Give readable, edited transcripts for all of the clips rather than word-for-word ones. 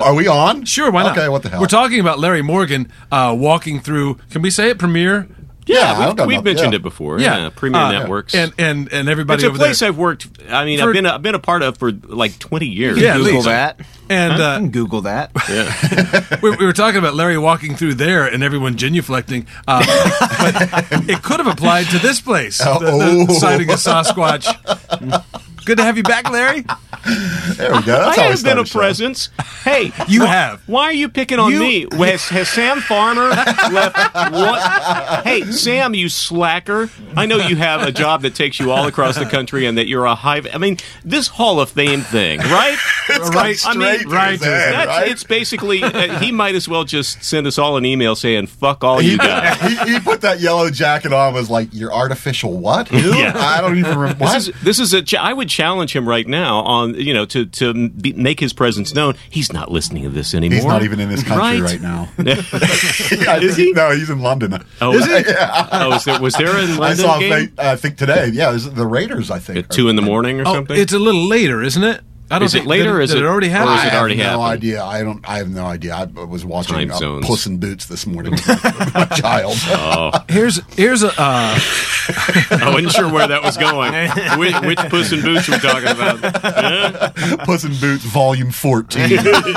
are we on? Sure, why not? Okay, what the hell? We're talking about Larry Morgan walking through. Can we say it? Premiere. Yeah, we've mentioned it before. Yeah, Premier Networks, and everybody. It's a over place there. I've worked. I mean, I've been a part of for like 20 years. Yeah, Google that. And Google that. Yeah. we were talking about Larry walking through there and everyone genuflecting, but it could have applied to this place. The sighting a Sasquatch. Good to have you back, Larry. There we go. That's I how we have been start a a show. presence. Hey, You have. Why are you picking on me? Has Sam Farmer left? What? Hey, Sam, you slacker! I know you have a job that takes you all across the country, and that you're a high. I mean, this Hall of Fame thing, right? It's Right. gone straight to right his to his head, head, right? It's basically he might as well just send us all an email saying "fuck all you guys." he put that yellow jacket on. Was like, "You're artificial what? Who? Yeah. I don't even remember." What? This is I would challenge him right now on make his presence known. He's not listening to this anymore. He's not even in this country right now. Is he? No, he's in London. Oh, Is he? Yeah. Oh, was there a I London saw. game I think today. Yeah, there's the Raiders. I think at 2 a.m. or Oh, something? it's a little later, isn't it? I don't Is it think later, or Did is it- it already or happen? is it already I have no happened? idea. I have no idea. I was watching Time zones. Puss in Boots this morning with my child. Here's a. I wasn't sure where that was going. Which Puss in Boots we're talking about? Puss in Boots Volume 14.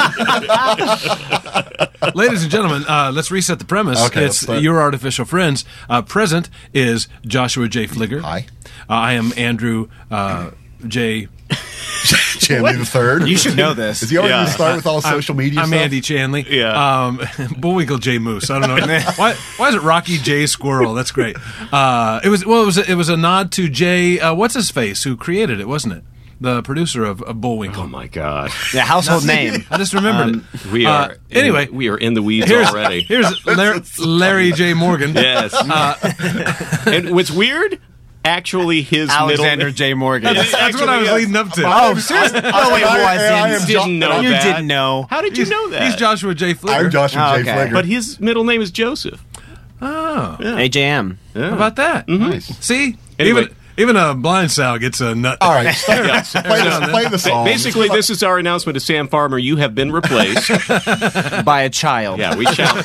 Ladies and gentlemen, let's reset the premise. Okay, let's It's start. Your Artificial Friends. Present is Joshua J. Fligger. Hi. I am Andrew J. Chanley the Third. You should know this. Is he already Yeah. going to start with all social media I'm stuff? Andy Chanley. Yeah. Bullwinkle J. Moose. I don't know. Why is it Rocky J. Squirrel? That's great. It was a nod to Jay, what's his face, who created it, wasn't it? The producer of Bullwinkle. Oh my God! Yeah, household name. I just remembered it. We are anyway. we are in the weeds Here's already. Larry J. Morgan. Yes. And what's weird? Actually, his Alexander middle. J. Morgan. That's what I was leading up to. Oh, seriously? Oh, wait, I am Didn't know You that. didn't know. How did you know that? He's Joshua J. Fligger. I'm Joshua Oh, J. okay. Fligger. But his middle name is Joseph. Oh, AJM. how about that? Nice. See? Anyway. Even a blind sow gets a nut. All right, play the song. Basically, this is our announcement to Sam Farmer. You have been replaced. By a child. Yeah, we challenge.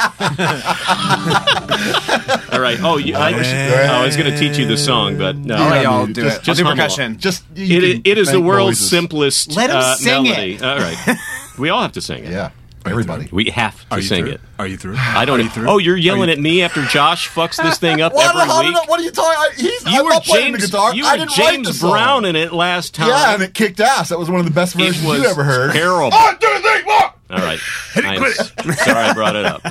All right. Oh, I was going to teach you the song, but no. All right, y'all Just- do it. just I'll do hum percussion. Just It is the make world's noises. simplest Let him sing melody. it. All right. We all have to sing it. Yeah, everybody. We have to sing through? it. Are you through? I don't. Oh, you're yelling at me after Josh fucks this thing up every week. What are you talking? You I'm were not playing the James. guitar. You I were didn't write the James song. Brown in it last time. Yeah, and it kicked ass. That was one of the best It versions was you ever heard. terrible. 1, 2, 3, 4. All right. I'm sorry I brought it up.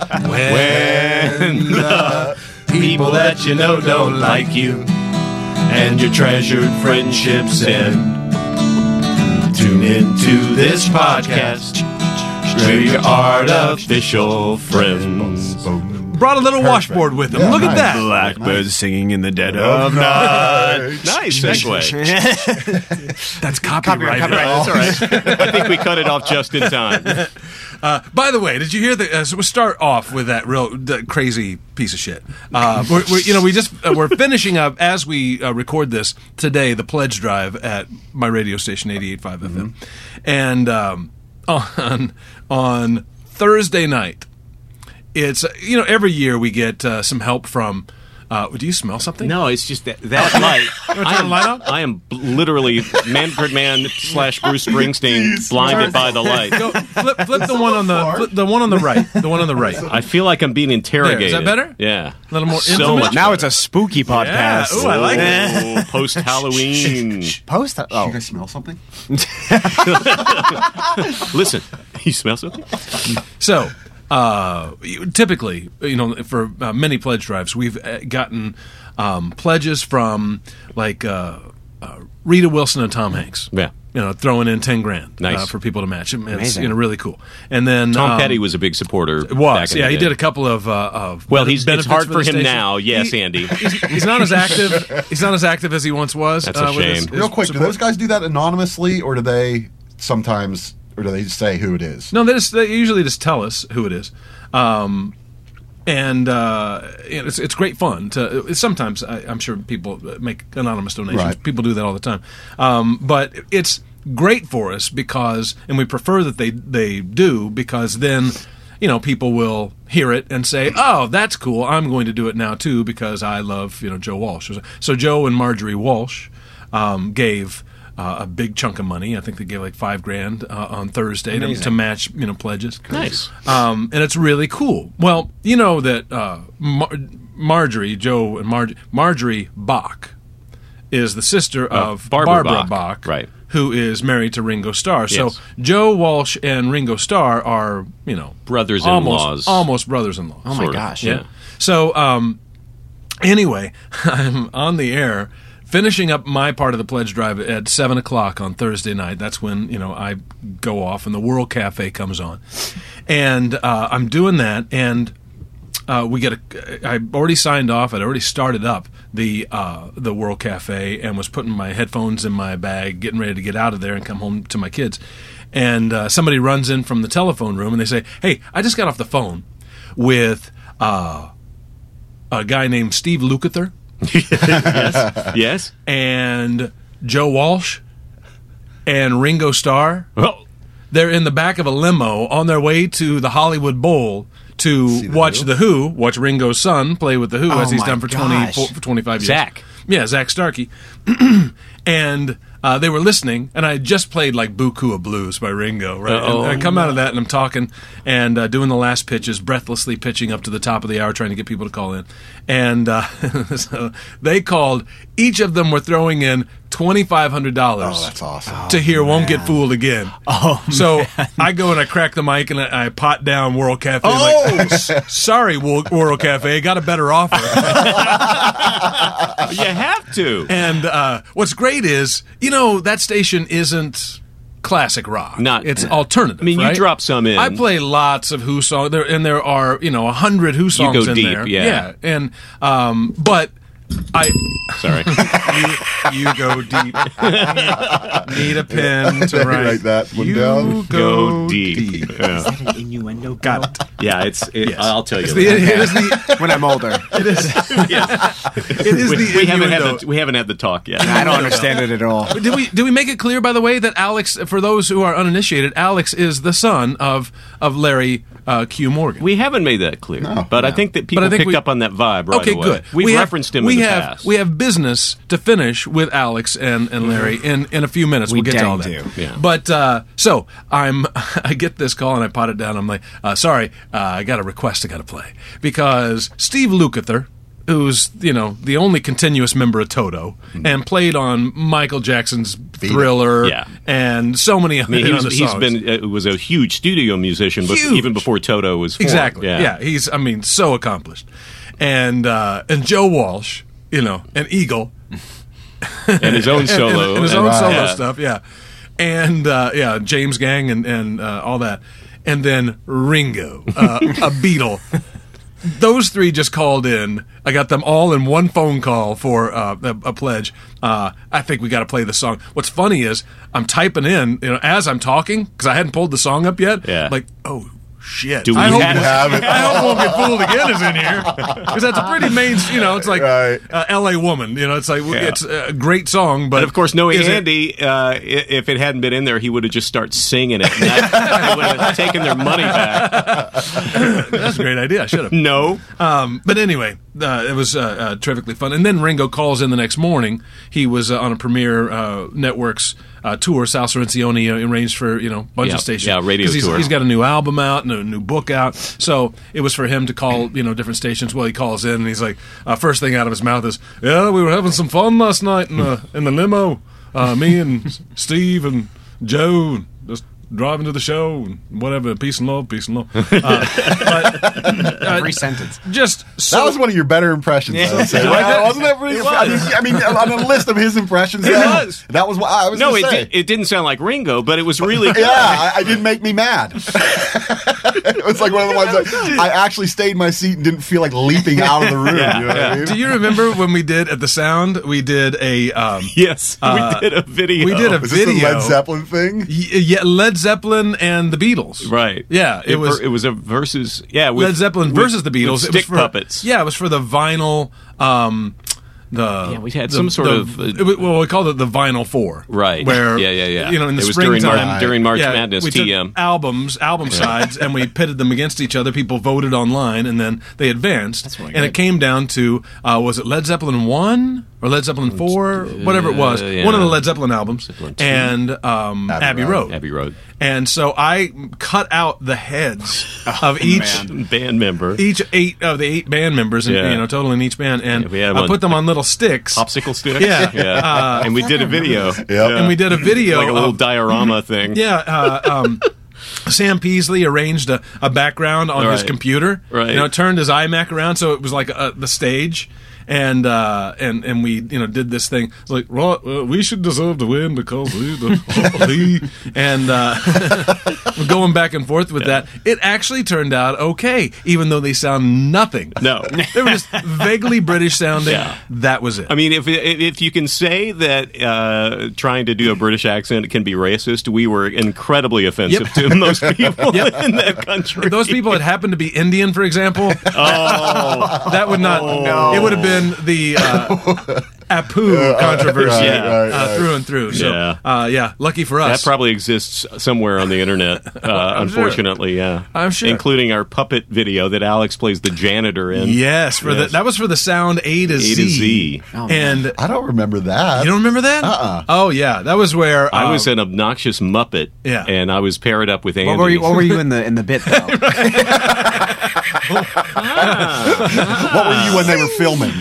When the people that you know don't like you, and your treasured friendships end, tune into this podcast. We're your artificial friends. brought a little washboard with him. Yeah, Look at nice. that. Blackbirds singing in the dead of night. Nice segue. That's copyright. That's all right. I think we cut it off just in time. By the way, did you hear the? So we'll start off with that crazy piece of shit. We're finishing up as we record this today. The pledge drive at my radio station 88.5 FM, and on Thursday night, it's every year we get some help from. Do you smell something? No, it's just that light. You wanna turn the light on? I am literally Manfred Mann / Bruce Springsteen blinded by the light. Go, flip the one on the one on the right. The one on the right. I feel like I'm being interrogated. There, is that better? Yeah. A little more So intimate? much Now it's a spooky podcast. Ooh, I like it. Post Halloween. Post. You Oh, guys smell something? Listen, you smell something? So, typically, for many pledge drives, we've gotten pledges from like Rita Wilson and Tom Hanks. Yeah. Throwing in $10,000 Nice. for people to match. It's Amazing. really cool. And then Tom Petty was a big supporter. It was, back in yeah. the He day. did a couple of Well, it's benefits hard the for him station. now. Yes, Andy. He's not as active. He's not as active as he once was. That's a with his shame. Real quick, do support. those guys do that anonymously, or do they sometimes, or do they just say who it is? No, they usually just tell us who it is, and it's great fun. Sometimes I'm sure people make anonymous donations. Right. People do that all the time, but it's great for us because, and we prefer that they do because then, people will hear it and say, "Oh, that's cool. I'm going to do it now too because I love Joe Walsh." So Joe and Marjorie Walsh gave a big chunk of money. I think they gave like $5,000 on Thursday to match pledges. Nice. And it's really cool. Well, you know that Marjorie Bach is the sister of Barbara Bach, right? Who is married to Ringo Starr. Yes. So Joe Walsh and Ringo Starr are, brothers-in-laws. Almost brothers-in-law. Oh, my gosh. Yeah. So, anyway, I'm on the air finishing up my part of the pledge drive at 7 o'clock on Thursday night. That's when, I go off and the World Cafe comes on. And I'm doing that, and I already signed off. I'd already started up the World Cafe and was putting my headphones in my bag, getting ready to get out of there and come home to my kids. And somebody runs in from the telephone room, and they say, "Hey, I just got off the phone with a guy named Steve Lukather." Yes. And Joe Walsh and Ringo Starr. Well, they're in the back of a limo on their way to the Hollywood Bowl to watch watch Ringo's son play with the Who as he's done for 25 years. Zach. Yeah, Zach Starkey. And they were listening, and I had just played like Buku of Blues by Ringo, right? And I come out of that, and I'm talking and doing the last pitches, breathlessly pitching up to the top of the hour, trying to get people to call in. And so they called. Each of them were throwing in $2,500. Oh, that's awesome. To hear Won't Get Fooled Again. Oh, so I go and I crack the mic, and I pot down World Cafe. Sorry, World Cafe, got a better offer. You have to. And what's great is, that station isn't classic rock. It's alternative. I mean, right? you drop some in. I play lots of Who songs, and there are 100 Who songs you go in deep, there. Yeah, and but sorry. you go deep. Need a pen to write that one you down. Go deep. Yeah. Is that an innuendo? Got it. Yeah, I'll tell you. When I'm older. It is We haven't had the talk yet. I don't understand it at all. Did we make it clear, by the way, that Alex, for those who are uninitiated, Alex is the son of Larry Q. Morgan? We haven't made that clear, but I think that people picked up on that vibe right okay, away. Good. We've referenced him in the past. We have business to finish with Alex and Larry in a few minutes. We'll get to all that. Yeah. But so I get this call and I pot it down. I'm like, sorry, I got a request I got to play because Steve Lukather, who's the only continuous member of Toto and played on Michael Jackson's Thriller and so many other songs. He's been was a huge studio musician, but even before Toto was formed. Exactly. Yeah, he's so accomplished. And Joe Walsh, and Eagle, and his own solo, and his own solo stuff, and James Gang and all that, and then Ringo, a Beatle. Those three just called in. I got them all in one phone call for a pledge. I think we got to play the song. What's funny is I'm typing in, as I'm talking because I hadn't pulled the song up yet. Yeah. Like, oh. Shit. Do we have it? I hope Won't Get Fooled Again is in here because that's a pretty main. It's like L.A. Woman. It's like it's a great song, but of course, knowing Andy, if it hadn't been in there, he would have just started singing it. And they would have taken their money back. That's a great idea. I should have. No, but anyway, it was terrifically fun. And then Ringo calls in the next morning. He was on a Premiere Networks tour. Sal Cirencioni arranged for a bunch of stations. Yeah, radio tour. He's got a new album out and a new book out. So it was for him to call different stations. Well, he calls in and he's like, first thing out of his mouth is, "Yeah, we were having some fun last night in the limo. Me and Steve and Joe just driving to the show and whatever. Peace and love, peace and love." Every sentence. Just so, that was one of your better impressions. Yeah. Wasn't that pretty funny? I mean, on a list of his impressions, that was what I was. No, gonna say. it didn't sound like Ringo, but it was really good. Yeah, it didn't make me mad. It was like one of the ones that I actually stayed in my seat and didn't feel like leaping out of the room. Yeah, you know what I mean? Do you remember when we did at the Sound? We did a yes, we did a video. We did a Was video. this the Led Zeppelin thing? Yeah, Led Zeppelin and the Beatles. Right. Yeah, it was a versus. Yeah, with, Led Zeppelin versus the Beatles. With stick it was for, puppets. Yeah, it was for the vinyl. we had some sort of we called it the Vinyl 4, right? Where yeah. You know, in the it was springtime during March Madness. We TM took album sides, and we pitted them against each other. People voted online, and then they advanced. That's really and good. it came down to was it Led Zeppelin 1 or Led Zeppelin 4, whatever it was, yeah. one of the Led Zeppelin albums, Zeppelin 2. and Abbey Road. Abbey Road. And so I cut out the heads of each Band member. each 8 of the 8 band members, and Yeah. total in each band, and we had I one- put them on little sticks. Popsicle sticks. Yeah. And we did a video. And we did a video like a little of, diorama thing. Sam Peasley arranged a background on his Right. computer. Right. Turned his iMac around so it was like the stage. And we did this thing like we should deserve to win because and we're going back and forth with that. It actually turned out okay, even though they sound nothing. No. They were just vaguely British sounding. Yeah. That was it. I mean, if you can say that trying to do a British accent can be racist, we were incredibly offensive to most people in that country. If those people had happened to be Indian, for example, that would not. no. It would have been the Apu controversy right. through and through. So, lucky for us. That probably exists somewhere on the internet, unfortunately, yeah. I'm sure. Including our puppet video that Alex plays the janitor in. Yes, that was for the sound A to Z. A to Z. Oh, man. And I don't remember that. you don't remember that? Oh yeah, that was where I was an obnoxious Muppet, Yeah. and I was paired up with Andy. What were you in the bit though? What were you when they were filming?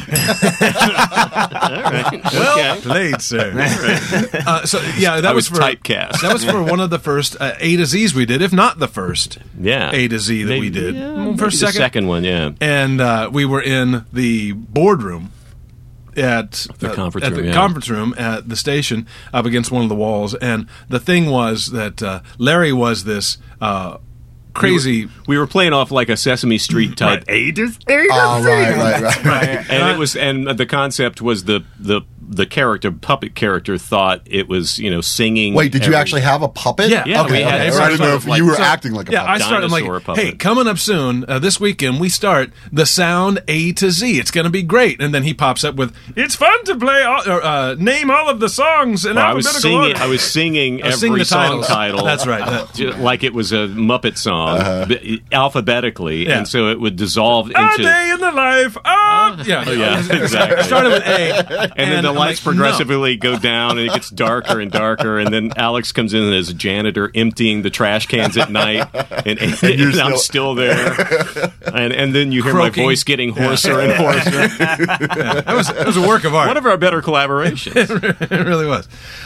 well played, sir. That I was was for typecast. That was for one of the first A to Z's we did, if not the first Yeah. A to Z that we did. Yeah, First, maybe the second one, yeah. And we were in the boardroom at The conference at room, the yeah. conference room at the station up against one of the walls. And the thing was that Larry was this crazy. We were playing off like a Sesame Street type A to Oh, right. and it was, and the concept was the puppet character thought it was singing. Wait, did you actually have a puppet? Yeah. Yeah, okay. we had- Okay. it I was didn't know sort if of you were like- acting like a Yeah, puppet. I started Dinosaur like, puppet. hey, coming up soon, this weekend, we start the sound A to Z. It's going to be great. And then he pops up with, it's fun to play, name all of the songs in Well, I was alphabetical singing. order. I was singing I was singing every the song titles. title. That's right. Like it was a Muppet song, alphabetically, Yeah. and so it would dissolve A into. day in the life of... Yeah, exactly. Started with A. And then the I'm lights like, no. progressively go down, and it gets darker and darker. And then Alex comes in as a janitor, emptying the trash cans at night, and I'm still there. And then you hear Croaking. my voice getting hoarser and hoarser. It was a work of art. One of our better collaborations. It really was.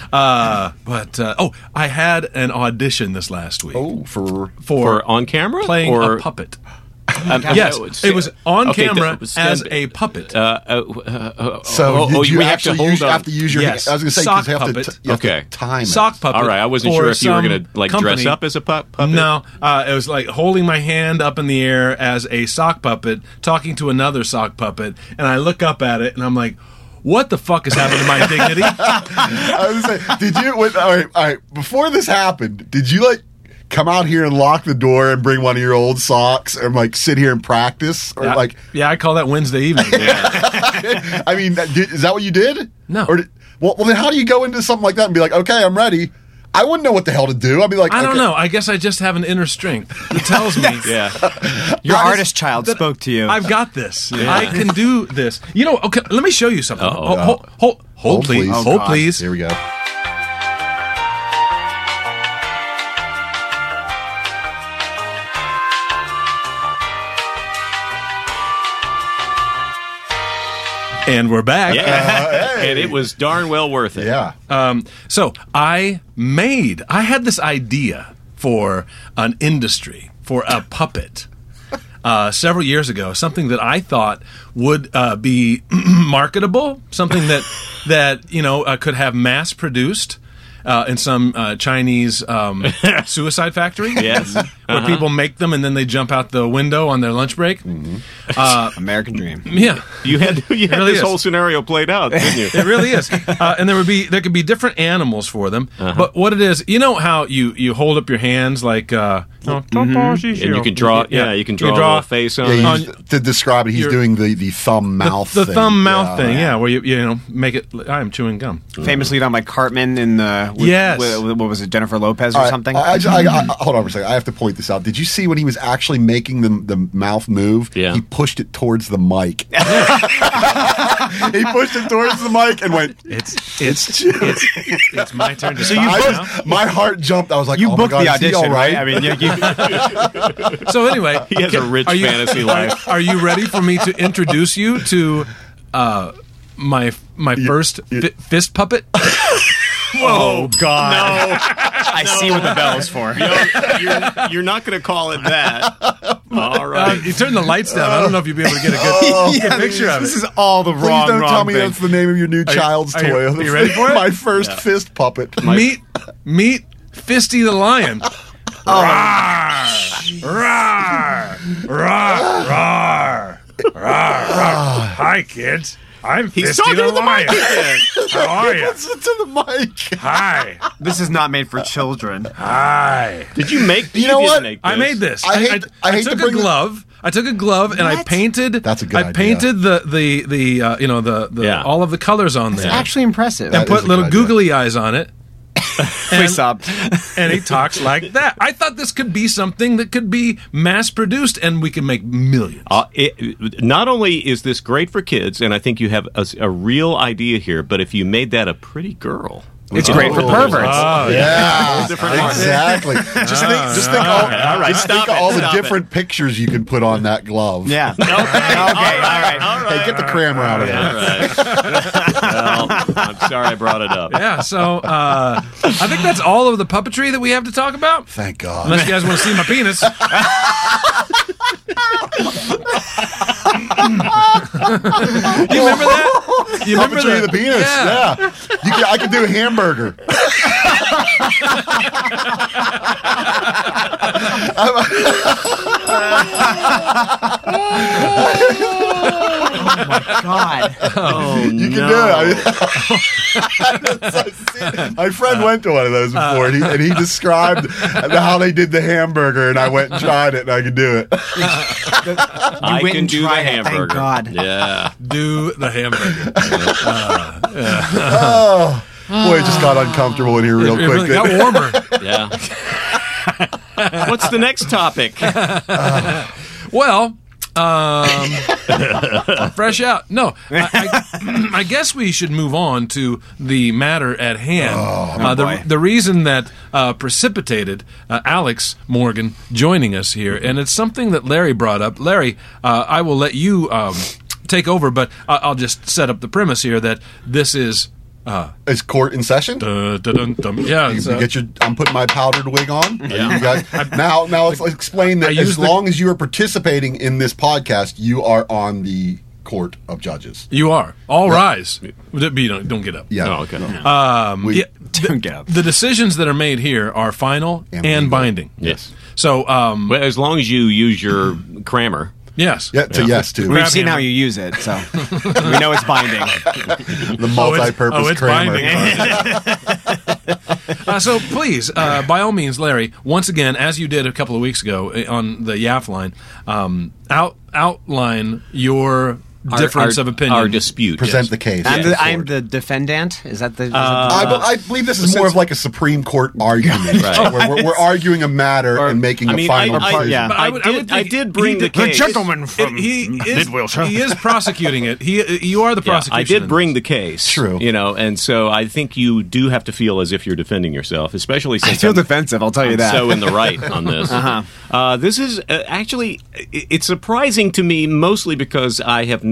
I had an audition this last week Oh, for For on camera, playing or a puppet. Yes, it was on Okay, camera stand- as a puppet. so did you we have to actually hold on. have to use your? Yes. I was going to say Sock 'cause you have puppet. to you have to Okay. time it. Sock puppet. All right, I wasn't for sure if you were some going to dress company. up as a puppet. No, it was like holding my hand up in the air as a sock puppet, talking to another sock puppet, and I look up at it and I'm like, what the fuck has happened to my dignity? I was going to say, did you? All right. Before this happened, did you come out here and lock the door and bring one of your old socks and sit here and practice or Yeah, I call that Wednesday evening. I mean, is that what you did? No. Or well, then how do you go into something like that and be like, okay, I'm ready? I wouldn't know what the hell to do. I'd be like, I don't okay. know. I guess I just have an inner strength that tells me Yeah. Your Guys, artist child spoke to you. I've got this. I can do this. Okay, let me show you something. Hold, please. please. Hold, God. please. Here we go. And we're back. Yeah. And it was darn well worth it. Yeah. So I had this idea for an industry, for a puppet, several years ago, something that I thought would be marketable, something that could have mass produced. in some Chinese suicide factory. Yes. Where people make them and then they jump out the window on their lunch break. American dream. Yeah. You had really this is. whole scenario played out, didn't you? It really is, and there could be different animals for them. But what it is, you know how you hold up your hands like, And you can draw. You can draw a face on it. To describe it, he's doing the thumb mouth. the thing. thumb mouth thing, where you make it. I'm chewing gum. Famously done by Cartman in the Yes. what was it, Jennifer Lopez or All right, something? hold on for a second. I have to point this out. Did you see when he was actually making the mouth move? Yeah. He pushed it towards the mic. He pushed it towards the mic and went. It's my turn to. So My heart jumped. I was like, You oh booked my God, the is he audition, all right? right? I mean, So anyway, He has a rich fantasy life. Are you ready for me to introduce you to my first fist puppet? Whoa, God. I see what the bell's for. You're not going to call it that. All right. You turn the lights down. I don't know if you'll be able to get a good picture of it. This is all the Please wrong tell me thing. that's the name of your new child's are you- toy. are you ready for it? My first fist puppet. Meet Fisty the lion. Rawr, rawr, rawr, rawr, rawr. Hi, kids. I'm He's Fisty talking the to the lion. mic again. How are you? Listen to the mic. Hi, This is not made for children. hi. Did you make? You know didn't what? make I this. made this. I hate to took bring a glove. I took a glove and I painted. That's a good I idea. painted the Yeah. all of the colors on there. Actually impressive. and That put is a little good idea. googly eyes on it. Face up. And he talks like that. I thought this could be something that could be mass produced and we can make millions. Not only is this great for kids, and I think you have a real idea here, but if you made that a pretty girl. It's great for perverts. Oh, Yeah, different market. exactly. Just think all right, just stop think it, all the stop different pictures you can put on that glove. Yeah. Okay. All right. Hey, get the crammer out of there. All right. Well, I'm sorry I brought it up. Yeah, so I think that's all of the puppetry that we have to talk about. Thank God. Unless you guys want to see my penis. You remember that? You remember Puppetry that? of the penis. Yeah. I could do a hamburger. God. Oh, You can do it. My friend went to one of those before, and he described how they did the hamburger, and I went and tried it, and I could do it. I went can and do the tried it, thank hamburger. God. Yeah. Do the hamburger. Boy, it just got uncomfortable in here real It really quick. got warmer. Yeah. What's the next topic? Well, fresh out. No, I guess we should move on to the matter at hand. boy. The reason that precipitated Alex Morgan joining us here, and it's something that Larry brought up. Larry, I will let you take over, but I'll just set up the premise here that this is. Is court in session? Yeah, You so- get I'm putting my powdered wig on. Yeah. You guys, now let's explain that I as used long as you are participating in this podcast, you are on the court of judges. you are. All rise. Don't get up. Yeah. Oh, okay. We- Don't get up. The decisions that are made here are final And and legal. binding. Yes. So, Well, as long as you use your crammer. yes. Yeah, to yes to We've Grab seen hammer. how you use it, so we know it's binding. the multi-purpose it's crammer. binding. So please, by all means, Larry, once again, as you did a couple of weeks ago on the YAF line, outline your difference of opinion. Our dispute. Present yes. the case. I'm the defendant. Is that the? I believe this is more of like a Supreme Court argument, Right. where we're arguing a matter and making a final decision. yeah. But I did bring the case. He is prosecuting it. You are the Yeah, prosecution. I did in bring this. the case. True. And so I think you do have to feel as if you're defending yourself, especially I since feel I'm defensive. I'll tell you that. so in the right on this. This is actually, it's surprising to me, mostly because I have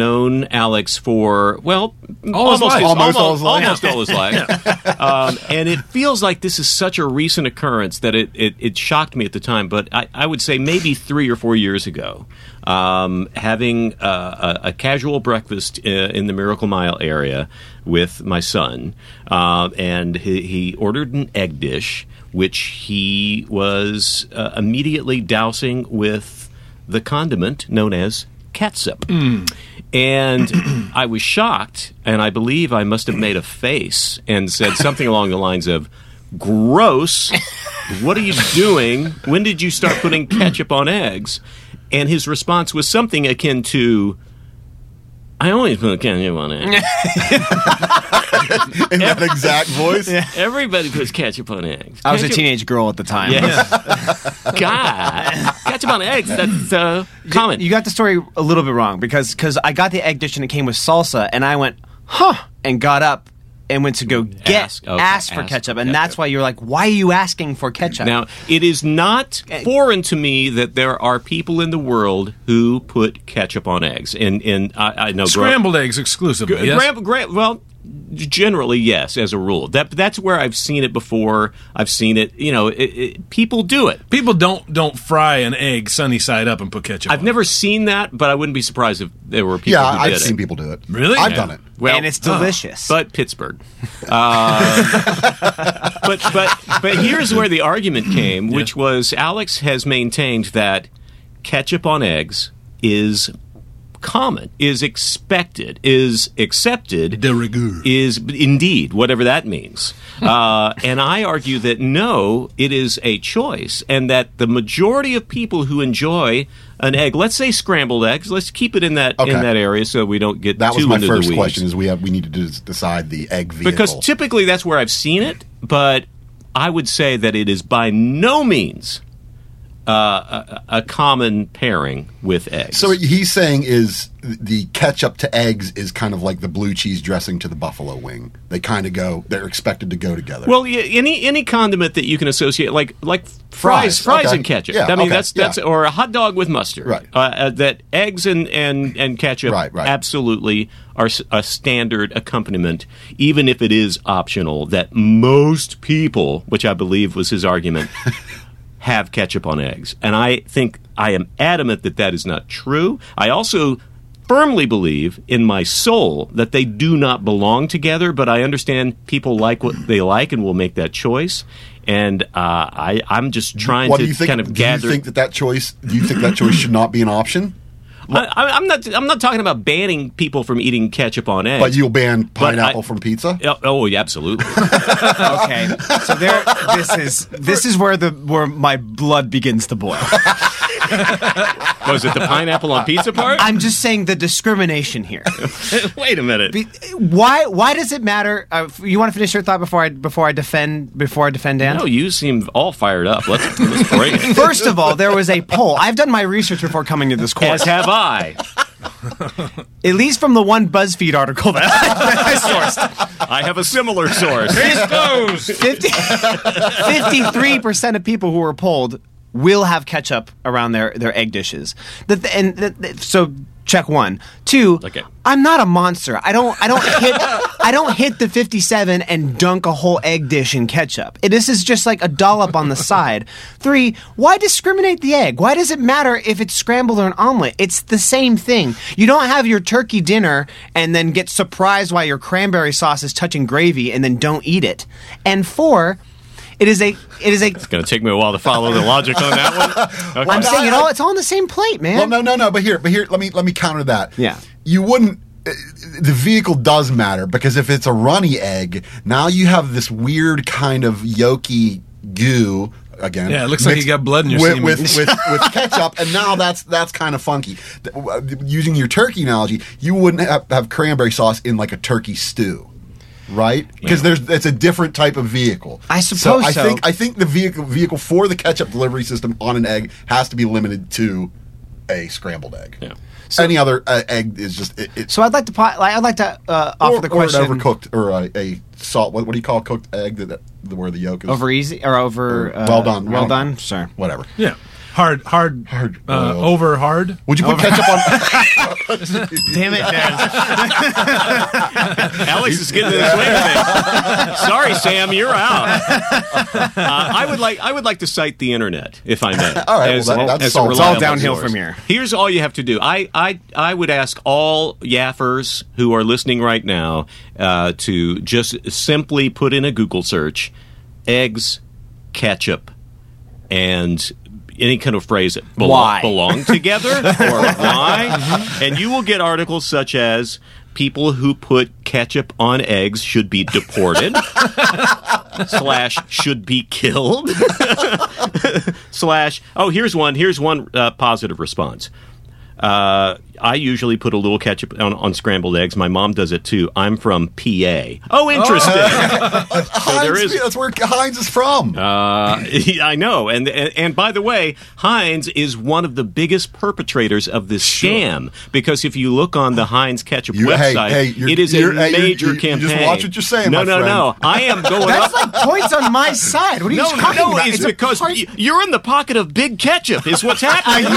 known Alex for, well, All his life. Almost all his life. almost all his life. And it feels like this is such a recent occurrence that it shocked me at the time. But I would say maybe 3 or 4 years ago, having a casual breakfast in the Miracle Mile area with my son, and he ordered an egg dish, which he was immediately dousing with the condiment known as catsup. And I was shocked, and I believe I must have made a face and said something along the lines of, "Gross, what are you doing? When did you start putting ketchup on eggs?" And his response was something akin to, "I always put ketchup on eggs." In that exact voice. Everybody puts ketchup on eggs. I was a Ketchup- teenage girl at the time. Yes. God. Ketchup on eggs, that's common. You got the story a little bit wrong because I got the egg dish and it came with salsa, and I went, huh, and got up and went to go ask for ketchup. And that's why you're like, why are you asking for ketchup? Now, it is not foreign to me that there are people in the world who put ketchup on eggs. And I know Scrambled eggs exclusively, yes? Well, generally, yes, as a rule. That's where I've seen it before. I've seen it. People do it. People don't fry an egg sunny side up and put ketchup on I've never seen that, but I wouldn't be surprised if there were people Yeah, who did I've seen it. people do it. Really? I've Yeah. done it. Well, and it's delicious. But Pittsburgh. But here's where the argument came, which was Alex has maintained that ketchup on eggs is common, is expected, is accepted, De rigueur. is indeed, whatever that means. And I argue that no, it is a choice, and that the majority of people who enjoy an egg, let's say scrambled eggs, let's keep it in that area so we don't get That too was my into the first weeds. question. Is we need to decide the egg vehicle Because typically that's where I've seen it, but I would say that it is by no means a common pairing with eggs. So what he's saying is the ketchup to eggs is kind of like the blue cheese dressing to the buffalo wing. They kind of they're expected to go together. well, yeah, any condiment that you can associate, like fries Okay. and ketchup. Yeah, I mean, okay. that's Yeah. or a hot dog with mustard. Right. That eggs and ketchup Right. absolutely are a standard accompaniment, even if it is optional. That most people, which I believe was his argument, have ketchup on eggs. And I think I am adamant that that is not true. I also firmly believe in my soul that they do not belong together, but I understand people like what they like and will make that choice. And I'm just trying what do to you think? kind of gather. Do you think that choice should not be an option? I'm not talking about banning people from eating ketchup on eggs. But you'll ban pineapple I- from pizza? Oh, yeah, absolutely. Okay, so this is where my blood begins to boil. Was it the pineapple on pizza part? I'm just saying the discrimination here. Wait a minute. Why does it matter? You want to finish your thought before I defend Dan? No, you seem all fired up. Let's bring it. First of all, there was a poll. I've done my research before coming to this course. As have I. At least from the one BuzzFeed article that I sourced. I have a similar source. 53% of people who were polled will have ketchup around their egg dishes. So check one. Two, Okay. I'm not a monster. I don't hit the 57 and dunk a whole egg dish in ketchup. This is just like a dollop on the side. Three, why discriminate the egg? Why does it matter if it's scrambled or an omelet? It's the same thing. You don't have your turkey dinner and then get surprised why your cranberry sauce is touching gravy and then don't eat it. And four, it is a It's going to take me a while to follow the logic on that one. Okay. I'm saying it's all on the same plate, man. Well, no. But here, let me counter that. Yeah. You wouldn't. The vehicle does matter because if it's a runny egg, now you have this weird kind of yolky goo. Again, Yeah, it looks like you got blood in your semen. with ketchup, and now that's kind of funky. Using your turkey analogy, you wouldn't have cranberry sauce in like a turkey stew. Right, because it's a different type of vehicle. I suppose so. I think the vehicle for the ketchup delivery system on an egg has to be limited to a scrambled egg. Yeah. Any other egg is just So I'd like to offer the question. Or an overcooked or a salt. What do you call cooked egg where the yolk is over easy or over well done. Well done. Sure. Whatever. Yeah. hard, over hard. Would you put ketchup on? Damn it, Dad. Alex is getting to the swing of it. Sorry, Sam, you're out. I would like to cite the internet, if I may. All right, that's as all. a It's all reliable downhill source. from here. Here's all you have to do. I would ask all yaffers who are listening right now to just simply put in a Google search, eggs, ketchup, and any kind of phrase that Why? belong together or why, and you will get articles such as people who put ketchup on eggs should be deported / should be killed / here's one positive response. I usually put a little ketchup on scrambled eggs. My mom does it too. I'm from PA. Oh, interesting. That's where Heinz is from. I know, and by the way, Heinz is one of the biggest perpetrators of this scam, because if you look on the Heinz ketchup website, it is a major campaign. You just watch what you're saying, No, my friend. no. I am going That's up. like points on my side. What are you talking about? It's because you're in the pocket of big ketchup. Is what's happening.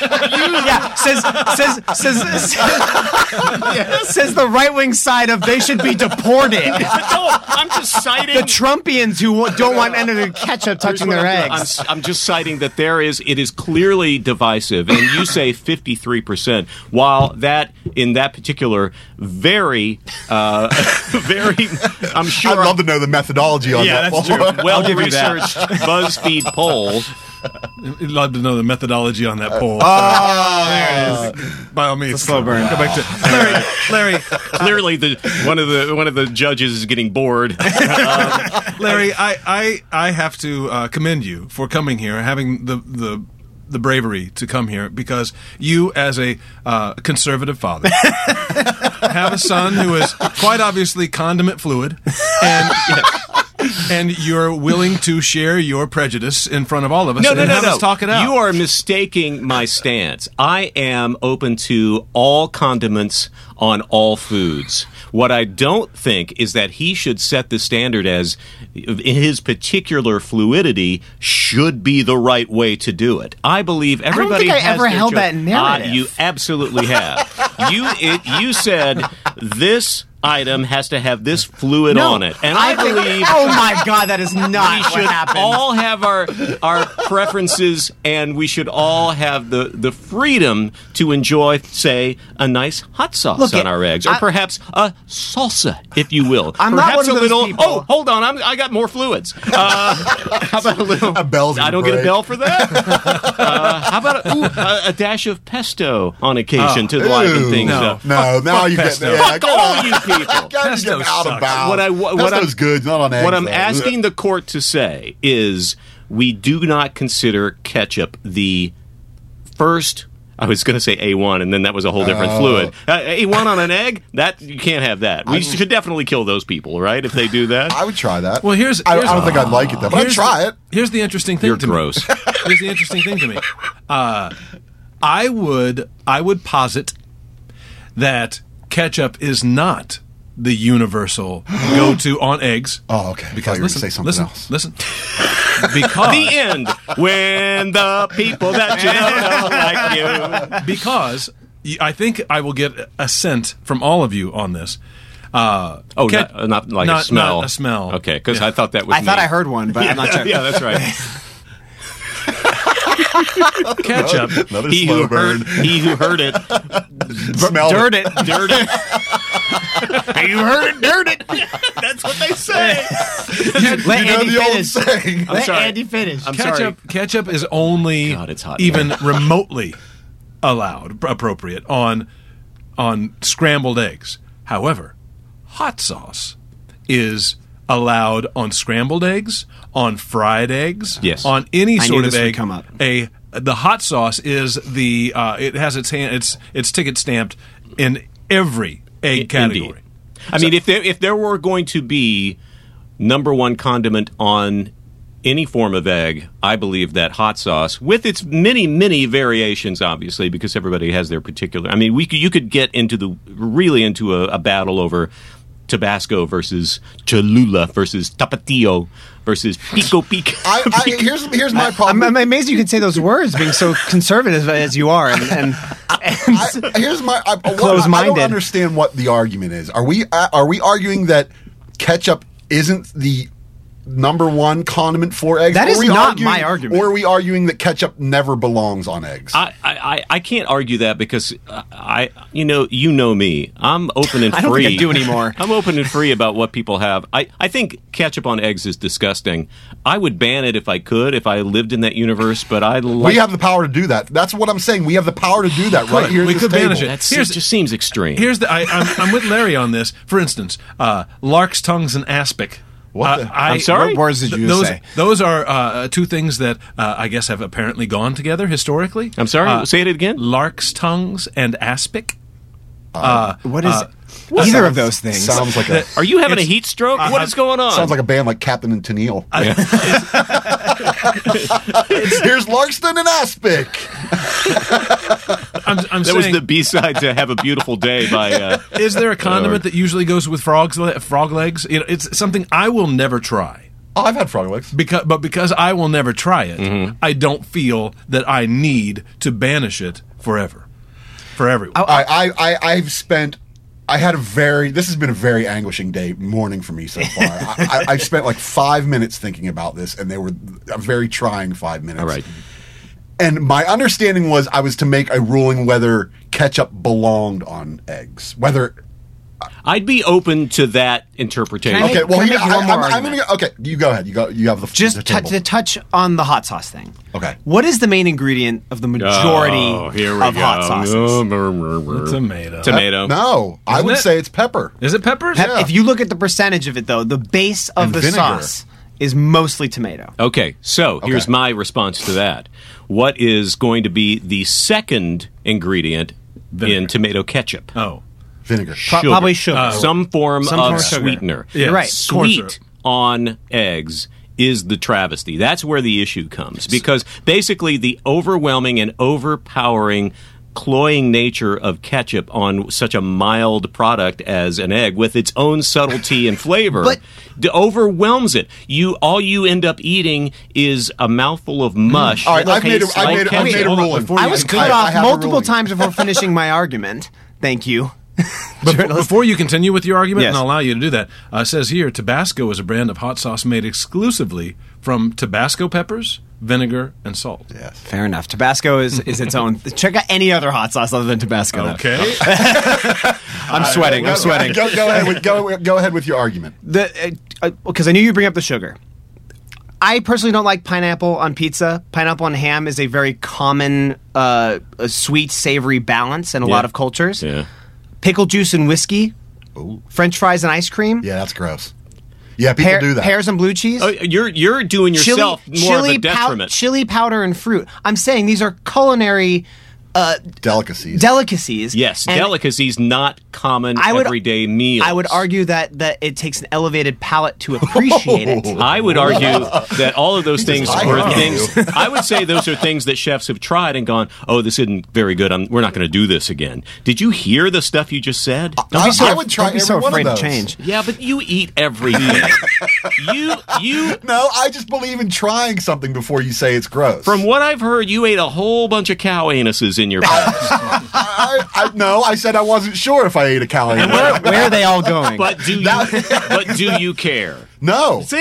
Says the right-wing side of they should be deported. No, I'm just citing The Trumpians who don't want any of the ketchup touching their eggs. I'm just citing that it is clearly divisive, and you say 53%, while that in that particular very, I'm sure I'd love to know the methodology on that. that's true. well-researched BuzzFeed poll. I'd love to know the methodology on that poll. There it is. By all means, slow burn. Go back to Larry. Clearly, one of the judges is getting bored. Larry, I have to commend you for coming here, having the bravery to come here, because you, as a conservative father, have a son who is quite obviously condiment fluid, and you're willing to share your prejudice in front of all of us and have us talk it out. You are mistaking my stance. I am open to all condiments on all foods. What I don't think is that he should set the standard as his particular fluidity should be the right way to do it. I believe everybody think I has ever their held choice. that narrative. You absolutely have. You said this item has to have this fluid on it, and I believe. Oh my God, that is not We what should happened. all have our preferences, and we should all have the freedom to enjoy, say, a nice hot sauce on our eggs, or perhaps a salsa, if you will. I'm not perhaps one of a those little. people. Oh, hold on, I got more fluids. How about a little? A bell's I don't break. get a bell for that. How about a dash of pesto on occasion to liven things up? No, now you get pesto. Fuck all you people. Pesto out of sucks. bounds. What Pesto's good, not on eggs. What I'm though. asking the court to say is we do not consider ketchup the first. I was going to say A1, and then that was a whole different fluid. A1 on an egg? That you can't have that. We should definitely kill those people, right? If they do that. I would try that. Well, I don't think I'd like it though, but I'd here's try the- it. Here's the interesting thing You're to gross. me. Here's the interesting thing to me. I would posit that ketchup is not the universal go-to on eggs. Oh, okay. Because I thought you were gonna say something else. Listen. Because The end. When the people that you know don't like you. because I think I will get assent from all of you on this. Oh, not like a smell. Not a smell. Okay, because Yeah. I thought that was I thought me. I heard one, but I'm not sure. Yeah, that's right. Ketchup. Another slow burn. He who heard it, Smell Dirt it. dirt it. You heard it, dirt it. That's what they say. Let You know Andy the old finish. saying. Let sorry. Andy finish. I'm sorry. Ketchup is only God, it's hot. even remotely appropriate on scrambled eggs. However, hot sauce is allowed on scrambled eggs, on fried eggs, Yes. on any I sort knew of this would egg. come up. The hot sauce is the it has its ticket stamped in every egg category. Indeed. I mean, if there were going to be number one condiment on any form of egg, I believe that hot sauce, with its many variations, obviously, because everybody has their particular. I mean, you could get into a battle over Tabasco versus Cholula versus Tapatio versus Pico Pico. Here's my problem. I'm amazed you can say those words, being so conservative as you are, and here's my close-minded. I don't understand what the argument is. Are we arguing that ketchup isn't the number one condiment for eggs? That is Or are we not arguing- my argument. Or are we arguing that ketchup never belongs on eggs? I can't argue that because you know me. I'm open and free. I don't think I do anymore. I'm open and free about what people have. I think ketchup on eggs is disgusting. I would ban it if I could, if I lived in that universe. But we have the power to do that. That's what I'm saying. We have the power to do that right here. We at could this banish table. it. It just seems extreme. I'm with Larry on this. For instance, lark's tongues and aspic. What the- I'm sorry? What words did you those, say? Those are two things that I guess have apparently gone together historically. I'm sorry? Say it again? Lark's tongues and aspic. What is either of those things? Sounds like a Are you having a heat stroke? What is going on? sounds like a band like Captain and Tennille. Here's Larkston and Aspic. I'm that saying, was the B-side to Have a Beautiful Day by... is there a condiment that usually goes with frog legs? You know, it's something I will never try. Oh, I've had frog legs. Because I will never try it, I don't feel that I need to banish it forever. For everyone. I've spent. This has been a very anguishing morning for me so far. I've spent like 5 minutes thinking about this, and they were a very trying 5 minutes. All right. And my understanding was I was to make a ruling whether ketchup belonged on eggs. Whether. I'd be open to that interpretation. Can I Okay, well, make one more I'm argument? gonna. Okay, you go ahead. You have the Just the table. to touch on the hot sauce thing. Okay. What is the main ingredient of the majority of hot sauces? Tomato. No, I would it? say it's pepper. Is it peppers? Yeah. If you look at the percentage of it, though, the base of And the vinegar. sauce is mostly tomato. Okay, so here's Okay. my response to that. What is going to be the second ingredient in tomato ketchup? Oh. Vinegar. Probably sugar. Some form Some form of of sugar. sweetener. Yeah, You're right. corn Sweet syrup. on eggs is the travesty. That's where the issue comes. Because basically the overwhelming and overpowering cloying nature of ketchup on such a mild product as an egg with its own subtlety and flavor But- overwhelms it. All you end up eating is a mouthful of mush. All right, I've made Tastes a like ketchup. ruling. Before I you was continue- cut I off have a multiple ruling. times before finishing my argument. Thank you. Before you continue with your argument, Yes. and I'll allow you to do that, it says here, Tabasco is a brand of hot sauce made exclusively from Tabasco peppers, vinegar, and salt. Yes. Fair enough. Tabasco is its own. Check out any other hot sauce other than Tabasco. though. Okay. I'm sweating. I'm sweating. Go ahead with your argument. Because I knew you'd bring up the sugar. I personally don't like pineapple on pizza. Pineapple on ham is a very common a sweet, savory balance in a lot of cultures. Yeah. Pickle juice and whiskey. French fries and ice cream. Yeah, that's gross. Yeah, people do that. Pears and blue cheese. Oh, you're doing yourself more of a detriment. Chili powder and fruit. I'm saying these are culinary Delicacies. Yes, And delicacies, not common I would- everyday meals. I would argue that it takes an elevated palate to appreciate it. I would argue that all of those things I were know. things. I would say those are things that chefs have tried and gone, "Oh, this isn't very good. We're not going to do this again." Did you hear the stuff you just said? I would try Don't be every so one afraid of to those. change. Yeah, but you eat everything. you. No, I just believe in trying something before you say it's gross. From what I've heard, you ate a whole bunch of cow anuses in your past. No, I said I wasn't sure if I ate a calorie. Where are they all going? But do you care? No. See?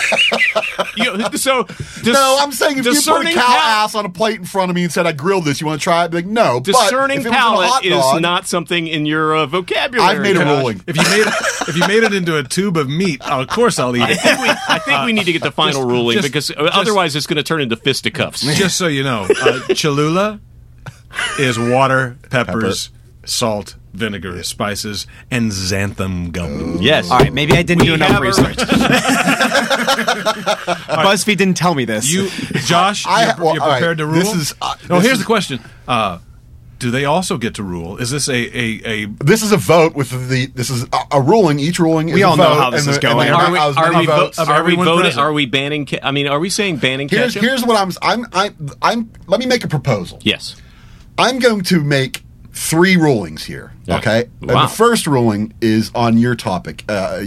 No, I'm saying if you put a discerning cow pal- ass on a plate in front of me and said I grilled this, you want to try it? I'd be like, no. discerning but if it was in a hot palate is dog, not something in your vocabulary. I've made a ruling. If you made it into a tube of meat, of course I'll eat it. I think we need to get the final ruling because otherwise it's going to turn into fisticuffs. Just so you know, Cholula is water, peppers, salt, vinegar, spices, and xanthan gum. Yes. All right, maybe I didn't do enough have a- research. BuzzFeed didn't tell me this. You, Josh, you're all right, prepared to rule? this is- no, this here's is- the question. Do they also get to rule? Is this a This is a vote with this is a ruling. Each ruling is We a all vote. know how this and is the- and going. the- Are we, as are many we, votes- are we everyone voting? present. Are we banning? Are we saying banning ketchup? Here's what I'm. Let me make a proposal. Yes. I'm going to make 3 rulings here. Yeah. Okay, and Wow. the first ruling is on your topic.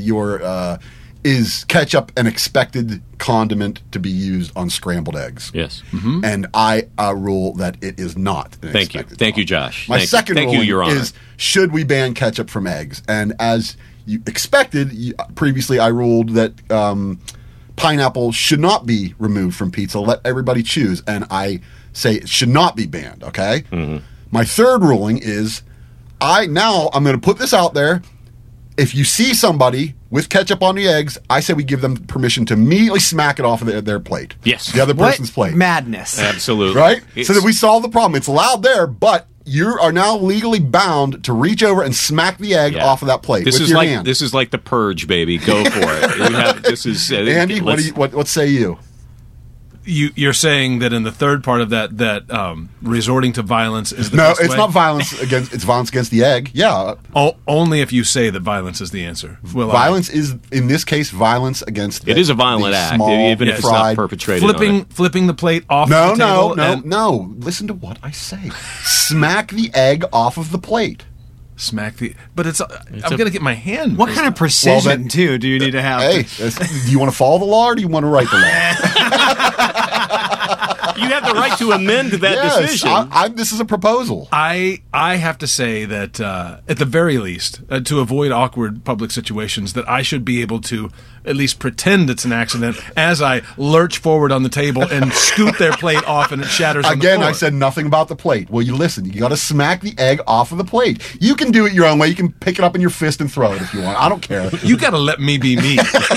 Is ketchup an expected condiment to be used on scrambled eggs? Yes. And I rule that it is not. An Thank you. expected Thank you, condiment. Josh. My second Thank you, ruling Your Honor. is: should we ban ketchup from eggs? And as you expected, previously I ruled that pineapple should not be removed from pizza. Let everybody choose, and I say it should not be banned. Okay. My third ruling is: I'm going to put this out there. If you see somebody with ketchup on the eggs, I say we give them permission to immediately smack it off of their plate. Yes. The other What person's plate. madness. Absolutely. Right? It's- So that we solve the problem. It's allowed there, but you are now legally bound to reach over and smack the egg Yeah. off of that plate This with is your like hand. this is like the purge, baby. Go for it. This is Andy, what say you? You're saying that in the third part of that resorting to violence is the No, best it's way? not violence against. It's violence against the egg. Yeah, Only if you say that violence is the answer. Will I? violence is in this case violence against. It is a violent act, small, even if it's not fried. perpetrated. on it. flipping the plate off No, the no, table. no, and no. Listen to what I say. Smack the egg off of the plate. Smack the. But I'm gonna get my hand. What kind of precision, then- too, do you need to have? Hey, do you want to follow the law or do you want to write the law? You have the right to amend that Yes, decision. this is a proposal. I have to say that at the very least, to avoid awkward public situations, that I should be able to at least pretend it's an accident as I lurch forward on the table and scoop their plate off and it shatters on the Again, floor. I said nothing about the plate. Well, you listen. You got to smack the egg off of the plate. You can do it your own way. You can pick it up in your fist and throw it if you want. I don't care. You got to let me be me.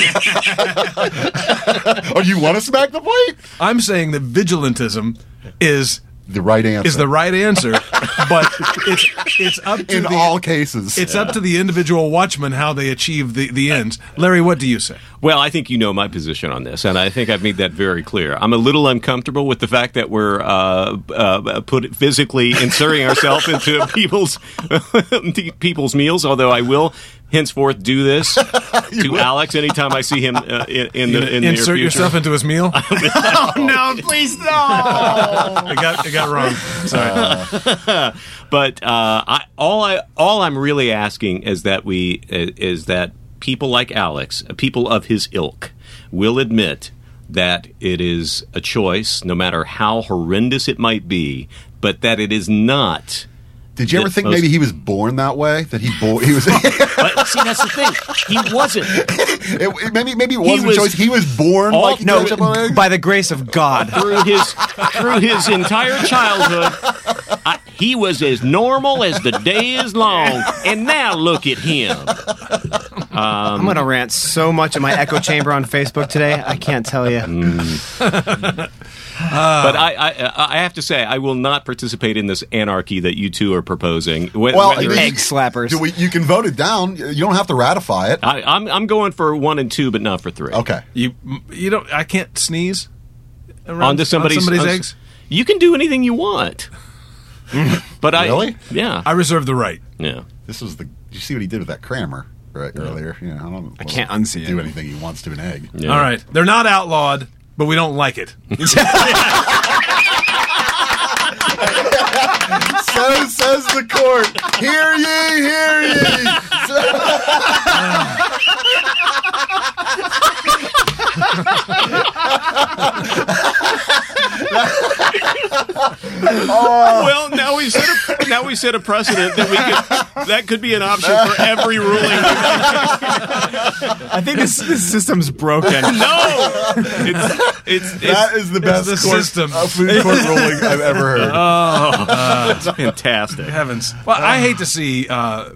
Oh, you want to smack the plate? I'm saying that vigilantism is The right answer. the right answer, but it's up to in all cases. It's up to the individual watchman how they achieve the ends. Larry, what do you say? Well, I think you know my position on this, and I think I've made that very clear. I'm a little uncomfortable with the fact that we're physically inserting ourselves into people's meals, although I will henceforth do this to Alex anytime I see him in the near Insert future. yourself into his meal. Oh, no, please, no. It got wrong. Sorry. But all I'm really asking is that people like Alex, people of his ilk, will admit that it is a choice, no matter how horrendous it might be, but that it is not. Did you ever think most- maybe he was born that way? That he was. But see, that's the thing. He wasn't. maybe it wasn't was- a choice. He was born like No, ketchup on eggs? by the grace of God. Through his entire childhood, he was as normal as the day is long. And now look at him. I'm going to rant so much in my echo chamber on Facebook today. I can't tell you. But I have to say, I will not participate in this anarchy that you two are proposing. Well, Whether- I mean, Egg slappers. You can vote it down. You don't have to ratify it. I'm going for 1 and 2, but not for 3. Okay. You don't. I can't sneeze around, Onto somebody's on eggs. You can do anything you want. But Really? Yeah. I reserve the right. Yeah. This was the. You see what he did with that Kramer earlier? You know, I can't unsee it. Do anything he wants to an egg. Yeah. All right, they're not outlawed, but we don't like it. So says the court. Hear ye, hear ye. Well, now we set a precedent that could be an option for every ruling. I think this system's broken. No, That is the best the court, system. food court ruling I've ever heard. it's fantastic. Heavens. Well, I hate to see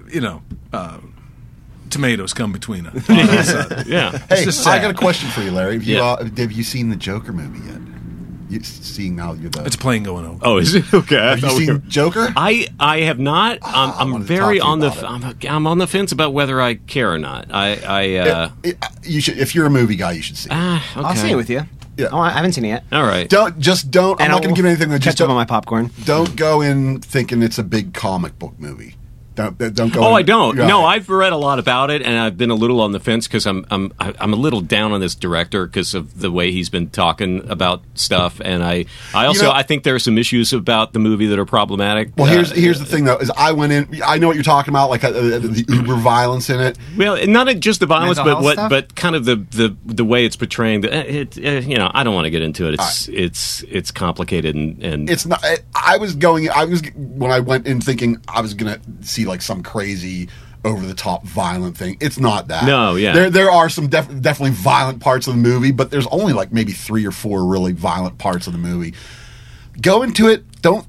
tomatoes come between us. Yeah. Hey, just I sad. got a question for you, Larry. Yeah. Have you seen the Joker movie yet? Seeing now you're the. It's a plane going over. Oh, is it okay? I Have you thought we were- seen Joker? I have not. I'm wanted to very talk on to the. you I'm on the fence about whether I care or not. You should. If you're a movie guy, you should see it. Okay. I'll see it with you. Yeah. Oh, I haven't seen it yet. All right. Don't. I'm not going to give anything. Just Catch up on don't, my popcorn. don't go in thinking it's a big comic book movie. Don't go. Oh, I don't. Right. No, I've read a lot about it, and I've been a little on the fence because I'm a little down on this director because of the way he's been talking about stuff, and I also I think there are some issues about the movie that are problematic. Well, here's the thing though: is I went in. I know what you're talking about, like the uber violence in it. Well, not just the violence, Mental health stuff? but kind of the way it's portraying. I don't want to get into it. It's complicated and It's not. I was when I went in thinking I was gonna see like some crazy over the top violent thing. It's not that. No, yeah. There are some definitely violent parts of the movie, but there's only like maybe 3 or 4 really violent parts of the movie. Go into it. Don't.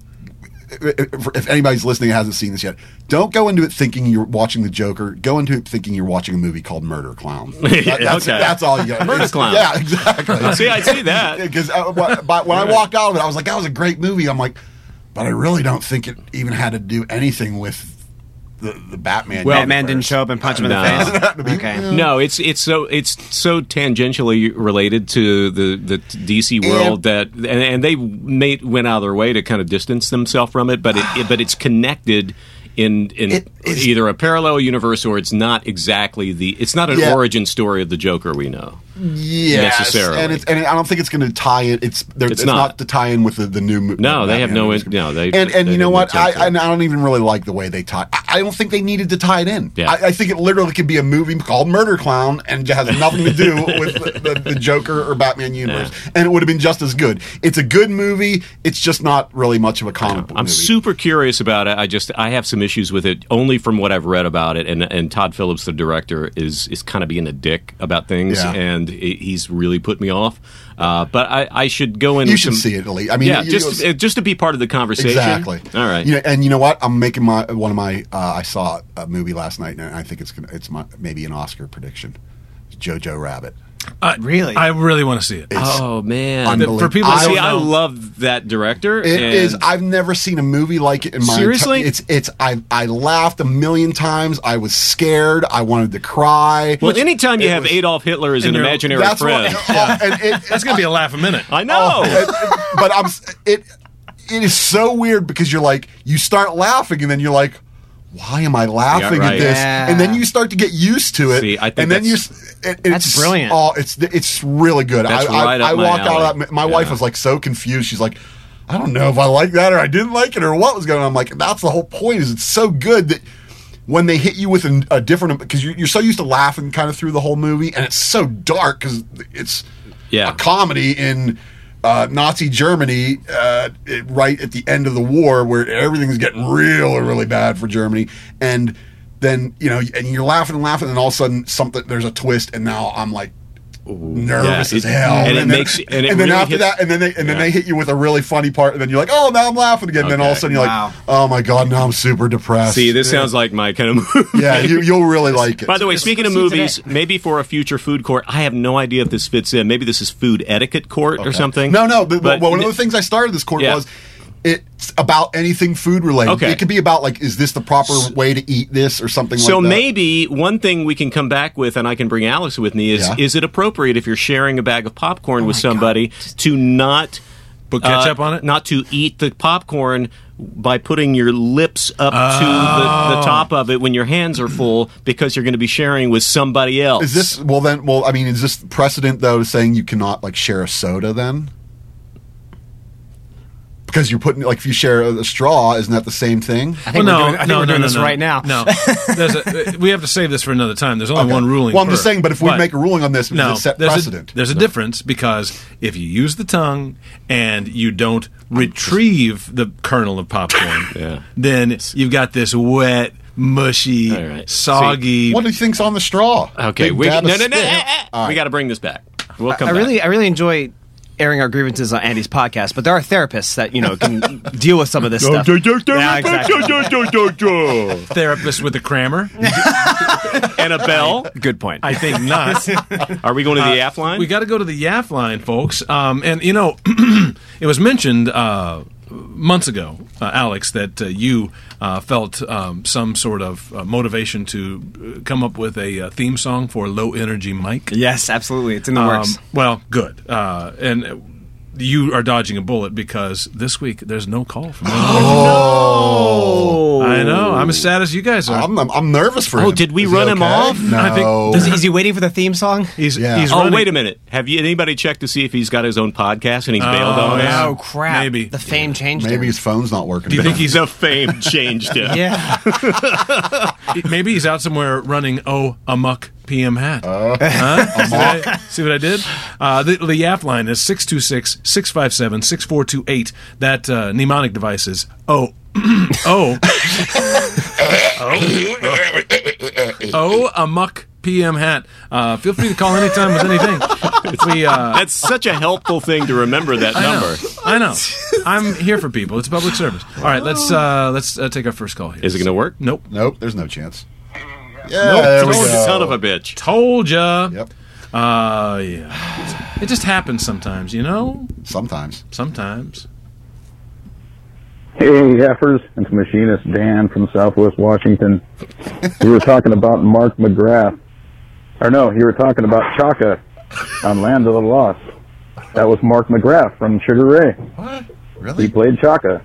If anybody's listening and hasn't seen this yet, don't go into it thinking you're watching the Joker. Go into it thinking you're watching a movie called Murder Clown. That's all you got. Murder Clown. Yeah, exactly. See, I see that. Because when I walked out of it, I was like, that was a great movie. I'm like, but I really don't think it even had to do anything with the Batman. Well, Batman didn't show up and punch him in the face. Okay. No, it's so tangentially related to the DC world and they went out of their way to kind of distance themselves from it, but it's connected in either a parallel universe or it's not exactly it's not an origin story of the Joker we know. Yes, necessarily, and I don't think it's going to tie in. It's not to tie in with the new movie. No, they have no. They you know what? I don't even really like the way they tie. I don't think they needed to tie it in. Yeah. I think it literally could be a movie called Murder Clown and it has nothing to do with the Joker or Batman universe, and it would have been just as good. It's a good movie. It's just not really much of a comic book I'm movie. super curious about it. I have some issues with it only from what I've read about it, and Todd Phillips, the director, is kind of being a dick about things, and he's really put me off. But I should go in. You should see it, Lee. I mean, just to be part of the conversation. Exactly. All right. And you know what? I'm making one of my. I saw a movie last night, and I think it's maybe an Oscar prediction. Jojo Rabbit. Really? I really want to see it. Oh man! Unbelievable. For people that don't I know, love that director. It is. I've never seen a movie like it in my Seriously? I laughed a million times. I was scared. I wanted to cry. Well, anytime you have Adolf Hitler as an imaginary that's friend, that's going to be a laugh a minute. I know. But it is so weird because you're like you start laughing and then you're like, why am I laughing at this? Yeah. And then you start to get used to it. See, I think and then that's brilliant. Oh, it's really good. That's right up I my walked alley. out of that. My wife was like so confused. She's like, I don't know if I like that or I didn't like it or what was going on. I'm like, that's the whole point. Is it's so good that when they hit you with a different, because you're so used to laughing kind of through the whole movie, and it's so dark because it's a comedy in Nazi Germany right at the end of the war where everything's getting really bad for Germany, and then and you're laughing and all of a sudden there's a twist, and now I'm like nervous as hell, and then really after that, they hit you with a really funny part, and then you're like, oh, now I'm laughing again. And then all of a sudden you're like, oh my god, now I'm super depressed. See, this sounds like my kind of movie. Yeah, you'll really like it. By the way, speaking of movies, maybe for a future food court, I have no idea if this fits in. Maybe this is food etiquette court or something. No. But one of the things I started this court was it's about anything food related. Okay. It could be about like, is this the proper way to eat this or something like that? So maybe one thing we can come back with, and I can bring Alex with me, is it appropriate if you're sharing a bag of popcorn with somebody to not put ketchup on it? Not to eat the popcorn by putting your lips up to the top of it when your hands are full because you're going to be sharing with somebody else. Is this, is this precedent though saying you cannot like share a soda then? Because you're putting, like, if you share a straw, isn't that the same thing? I think we're doing this right now. No, we have to save this for another time. There's only one ruling. Well, I'm just saying, but if we make a ruling on this, it's a set precedent. There's a difference because if you use the tongue and you don't retrieve the kernel of popcorn, then you've got this wet, mushy, soggy. What do you think's on the straw? Okay, we got to bring this back. We'll come back. I really enjoy airing our grievances on Andy's podcast, but there are therapists that can deal with some of this stuff. Yeah, exactly. Therapist with a crammer and a bell. Good point. I think not. Are we going to the YAF line? We got to go to the YAF line, folks. And it was mentioned months ago, Alex, that you felt some sort of motivation to come up with a theme song for Low Energy Mike. Yes, absolutely. It's in the works. Well, good. And you are dodging a bullet because this week there's no call from Oh, I know. I'm as sad as you guys are. I'm nervous for him. Oh, did we Is he run him okay? off? No. I think- Is he waiting for the theme song? He's Yeah. he's Oh, running. wait a minute. Have anybody checked to see if he's got his own podcast and he's bailed Oh, on us? yeah. Oh crap! Maybe. The fame changed Maybe him. his phone's not working. Do you think he's The fame changed him. Yeah. maybe he's out somewhere running a muck PM hat? Huh? See what I did? The YAF line is 626-657-6428. That mnemonic device is a muck PM hat. Feel free to call anytime with anything. That's such a helpful thing to remember that number. I know. I'm here for people. It's public service. All right, let's take our first call here. Is it going to work? Nope. Nope, there's no chance. Yeah, there we Told you, go. son of a bitch. Told ya. Yep. Yeah. It just happens sometimes, you know? Sometimes. Sometimes. Hey, Yaffers, it's Machinist Dan from Southwest Washington. You were talking about Mark McGrath. Or no, you were talking about Chaka on Land of the Lost. That was Mark McGrath from Sugar Ray. What? He Really? played Chaka.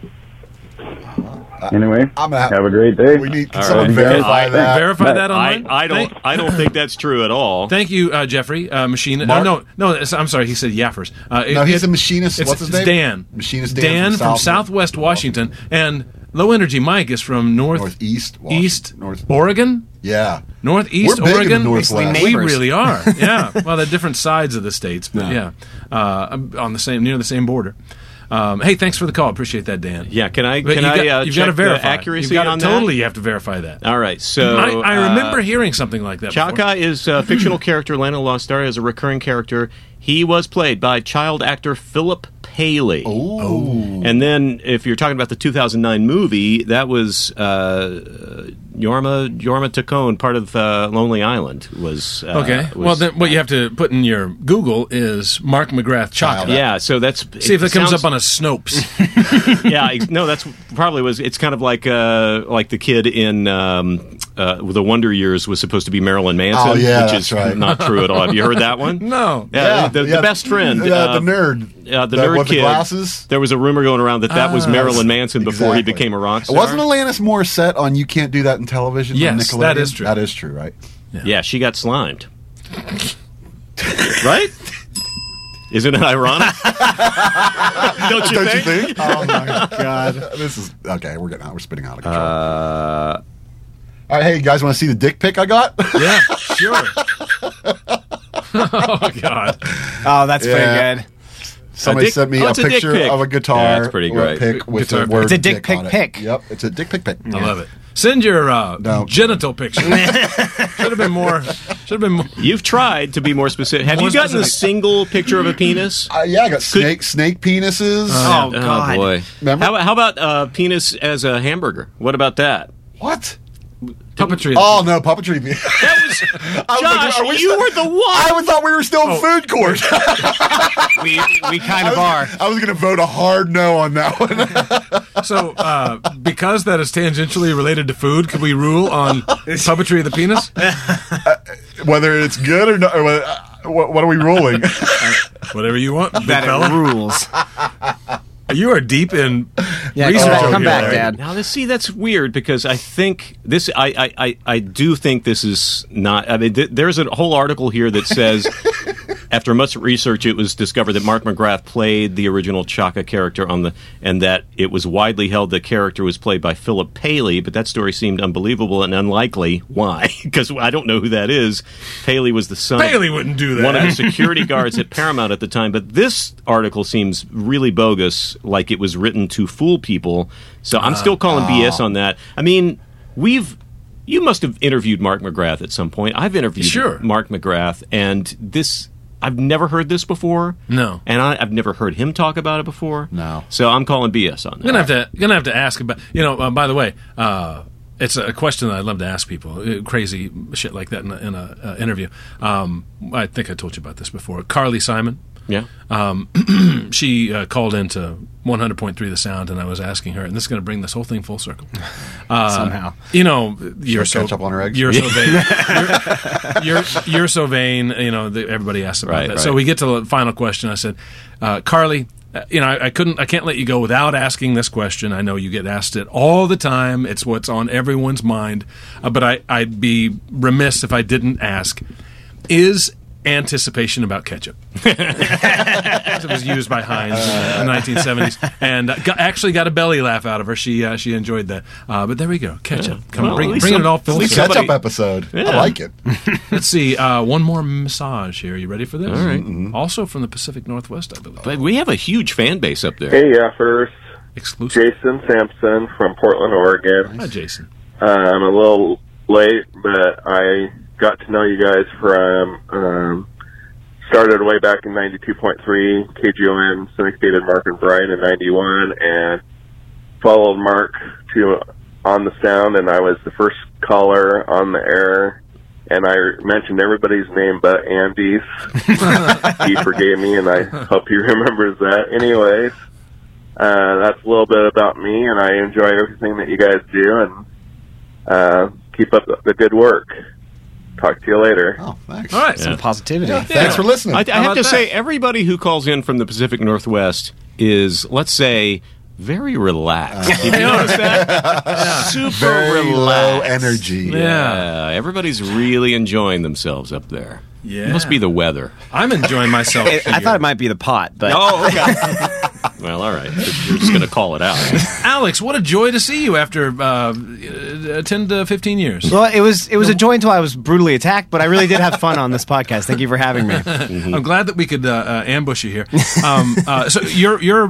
Anyway, I'm gonna have a great day. We need All someone right. verify that. Verify that online. I don't think that's true at all. Thank you, Jeffrey. Machine. Mark? No. I'm sorry. He said Yaffers. No, he's a machinist. It's, What's his it's name? Dan. Machinist Dan Dan from Southwest Washington, and Low Energy Mike is from Northeast Washington. East North. Oregon. Yeah. Northeast We're big in the Oregon. Northwest. We Neighbors. really are. Yeah. Well, they're different sides of the states, but yeah, on the same near the same border. Hey, thanks for the call. Appreciate that, Dan. Yeah, can I But can you've I got to check verify the accuracy You've got on to, that? Totally, you have to verify that. All right, so I remember hearing something like that. before. Chaka is a fictional character, Land of the Lost Star, as a recurring character. He was played by child actor Philip Paley. Oh. And then, if you're talking about the 2009 movie, that was Yorma Tacone, part of Lonely Island. Was Okay. Well, then what you have to put in your Google is Mark McGrath Chaka. yeah. So that's See if that comes sounds- up on a Snopes. yeah, no, that's probably was. It's kind of like the kid in the Wonder Years was supposed to be Marilyn Manson, Oh, yeah, which that's is right. not true at all. Have you heard that one? No. Yeah, the best friend, the nerd. the That nerd with kid. the glasses. There was a rumor going around that was Marilyn Manson before he Exactly. became a rock star. Wasn't Alanis Morissette on You Can't Do That in Television? Yes, on Nickelodeon? that is true. That is true, right? Yeah, she got slimed. Right? Isn't it ironic? Don't you think? Oh my god, this is okay. We're getting out. We're spinning out of control. All right, hey, you guys want to see the dick pic I got? Yeah, sure. Oh, God. Oh, that's Yeah. pretty good. Somebody dick- sent me oh, a it's a dick picture pic. of a guitar. Yeah, that's pretty with a great. pic with Guitar the word It's a dick pic on it. pic. Yep, it's a dick pic pic. I love it. Send your No. genital picture. Should have been more. You've tried to be more specific. Have More you gotten a specific. single picture of a penis? Yeah, I got snake penises. Oh, God. boy! Remember? How about penis as a hamburger? What about that? What? Puppetry. Oh no, puppetry. That was I was like, Josh. are we You still- were the one. I thought we were still in food court. We kind of are. I was going to vote a hard no on that one. So, because that is tangentially related to food, could we rule on puppetry of the penis? Whether it's good or not, or whether, what are we ruling? Whatever you want, big That fella. it rules. You are deep in Yeah, research over come here, back, Larry. Dad. Now, that's weird because I think this. I do think this is not. I mean, there's a whole article here that says, after much research, it was discovered that Mark McGrath played the original Chaka character and that it was widely held the character was played by Philip Paley. But that story seemed unbelievable and unlikely. Why? Because I don't know who that is. Paley was the son. Bailey wouldn't do that. One of the security guards at Paramount at the time, but this article seems really bogus, like it was written to fool people. So I'm still calling BS on that. I mean, you must have interviewed Mark McGrath at some point. I've interviewed Sure. Mark McGrath, and I've never heard this before. No. And I've never heard him talk about it before. No. So I'm calling BS on that. I'm gonna have to ask about. By the way, it's a question that I love to ask people. Crazy shit like that in an interview. I think I told you about this before. Carly Simon. Yeah. She called into 100.3 The Sound, and I was asking her, and this is going to bring this whole thing full circle. Somehow. You know, you're so catch up on her eggs? You're so vain. You're so vain. You know, everybody asks about Right, that. right. So we get to the final question. I said, Carly, you know, I can't let you go without asking this question. I know you get asked it all the time. It's what's on everyone's mind. But I'd be remiss if I didn't ask: is anticipation about ketchup? It was used by Heinz in the 1970s, and actually got a belly laugh out of her. She enjoyed that. But there we go, ketchup. Come on, Well, bring at least it all full at least circle. Catch up episode. I like it. Let's see, one more massage here. You ready for this? All right. Also from the Pacific Northwest, I believe. But we have a huge fan base up there. Hey, Effers. Exclusive. Jason Sampson from Portland, Oregon. Hi, Jason. I'm a little late, but I got to know you guys from, started way back in 92.3, KGON syndicated Mark and Brian in 91, and followed Mark to On the Sound, and I was the first caller on the air, and I mentioned everybody's name but Andy's. He forgave me, and I hope he remembers that. Anyways, that's a little bit about me, and I enjoy everything that you guys do, and keep up the good work. Talk to you later. Oh, thanks. All right. Some positivity. Thanks for listening. I How have about to say, that? everybody who calls in from the Pacific Northwest is, let's say, very relaxed. Did you notice that? Super Very relaxed. low energy. Yeah, everybody's really enjoying themselves up there. Yeah. It must be the weather. I'm enjoying myself. I thought it might be the pot, but Oh, okay. Well, all right. You're just going to call it out. Alex, what a joy to see you after 10 to 15 years. well, it was a joy until I was brutally attacked. But I really did have fun on this podcast. Thank you for having me. I'm glad that we could ambush you here. So you're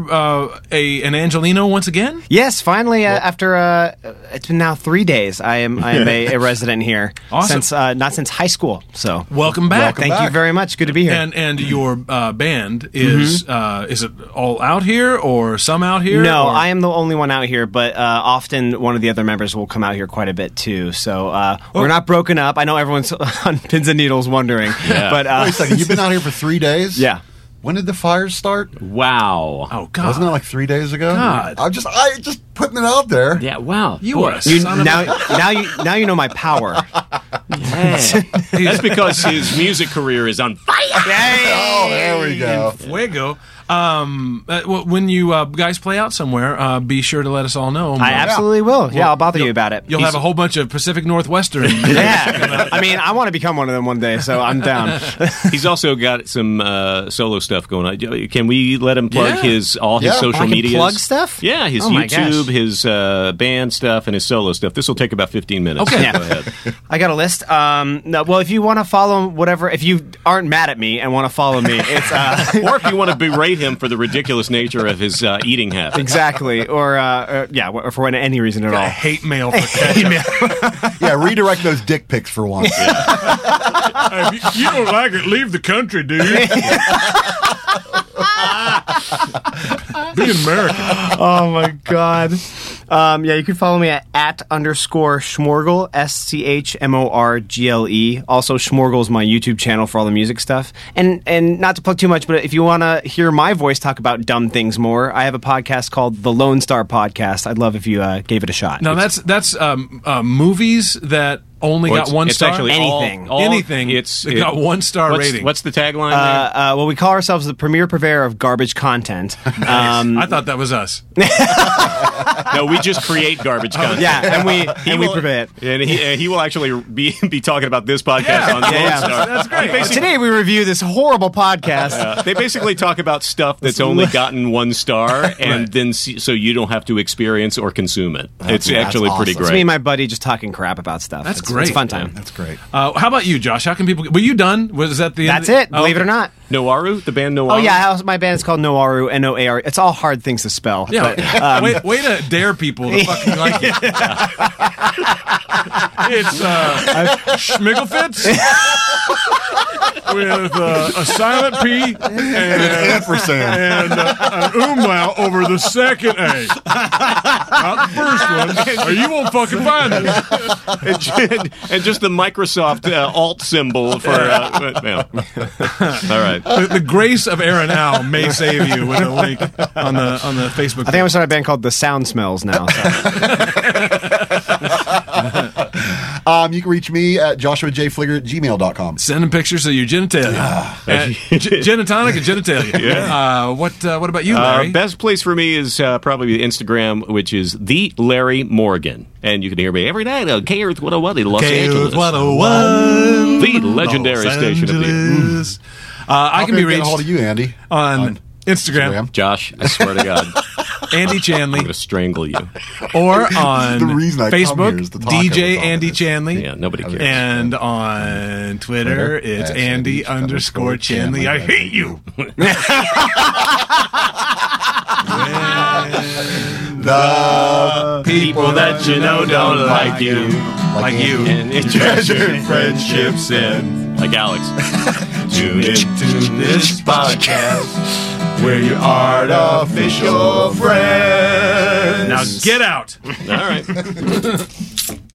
an Angelino once again? Yes, finally, after it's been now 3 days, I am a resident here. Awesome. Since not since high school. So Welcome back. thank you very much. Good to be here. And your band is it all out here or some out here? No, or? I am the only one out here, but often one of the other members will come out here quite a bit too. So we're not broken up. I know everyone's on pins and needles wondering, but Wait a second. You've been out here for 3 days? yeah. When did the fires start? Wow. Oh God! Wasn't that like 3 days ago? God. I just putting it out there. Yeah, wow. You Boy, are a son of Now you know my power. That's because his music career is on fire. Oh, there we go. fuego. When you guys play out somewhere, be sure to let us all know. I absolutely will. Yeah, I'll bother you about it. You'll have a whole bunch of Pacific Northwestern. Yeah, I mean, I want to become one of them one day, so I'm down. He's also got some solo stuff going on. Can we let him plug Yeah. his Yeah. social I can media? plug stuff? Yeah, his Oh my YouTube, gosh. his band stuff, and his solo stuff. This will take about 15 minutes. Okay. Yeah. Go ahead. I got a list. No, well, if you want to follow whatever, if you aren't mad at me and want to follow me, it's Or if you want to berate him for the ridiculous nature of his eating habits. exactly, or for any reason at I all. hate mail for ketchup. Yeah, redirect those dick pics for once. If you don't like it, leave the country, dude. Be an American. Oh my god. Yeah, you can follow me at @_Schmorgle, SCHMORGLE. Also, Schmorgle is my YouTube channel for all the music stuff. And not to plug too much, but if you want to hear my voice talk about dumb things more, I have a podcast called The Lone Star Podcast. I'd love if you gave it a shot. Now that's movies that only Well, got one it's star. actually Anything. Anything. It's It got 1-star rating. What's the tagline? there? Well, we call ourselves the premier purveyor of garbage content. I thought that was us. No, we just create garbage content. Yeah, and we will- purvey it. And he will actually be talking about this podcast Yeah. on Lone Yeah. Star. That's great. Today we review this horrible podcast. They basically talk about stuff that's only gotten 1 star, and then so you don't have to experience or consume it. It's that's actually pretty awesome. It's great. me and my buddy just talking crap about stuff. That's It's great. a fun time. That's great. How about you, Josh? How can people? Were you done? Was that the? That's end? it. Believe it or not. Noaru, the band Noaru. Oh yeah, my band's called Noaru, Noar. It's all hard things to spell. Yeah. but, way to dare people to fucking like it. It's Schmigglefitz. with a silent P and ampersand. and an umlaut over the second A. Not the first one, or you won't fucking find it. And just the Microsoft Alt symbol for. Yeah. All right. The grace of Aaron Al may save you with a link on the Facebook. I think I'm starting a band called The Sound Smells now. So. You can reach me at joshuajfligger@gmail.com. Send them pictures of your genitalia. Genitonic and genitalia. Yeah. What about you, Larry? Best place for me is probably Instagram, which is the Larry Morgan, and you can hear me every night on KEarth 101 in Los Angeles. 101, the legendary Los station of the. Angeles. I can be Get a reached hold of you, Andy, on Instagram. Josh, I swear to God, Andy I'm Chanley, going to strangle you. or on The reason I come Facebook, here is to talk DJ about Andy this. Chanley. Yeah, nobody cares. And on Twitter, it's at Andy Andy _Chanley. I hate you. The People that you know don't like you, Like you. And it treasured friendships and like Alex. tune into this podcast. We're your artificial friends. Now get out. All right.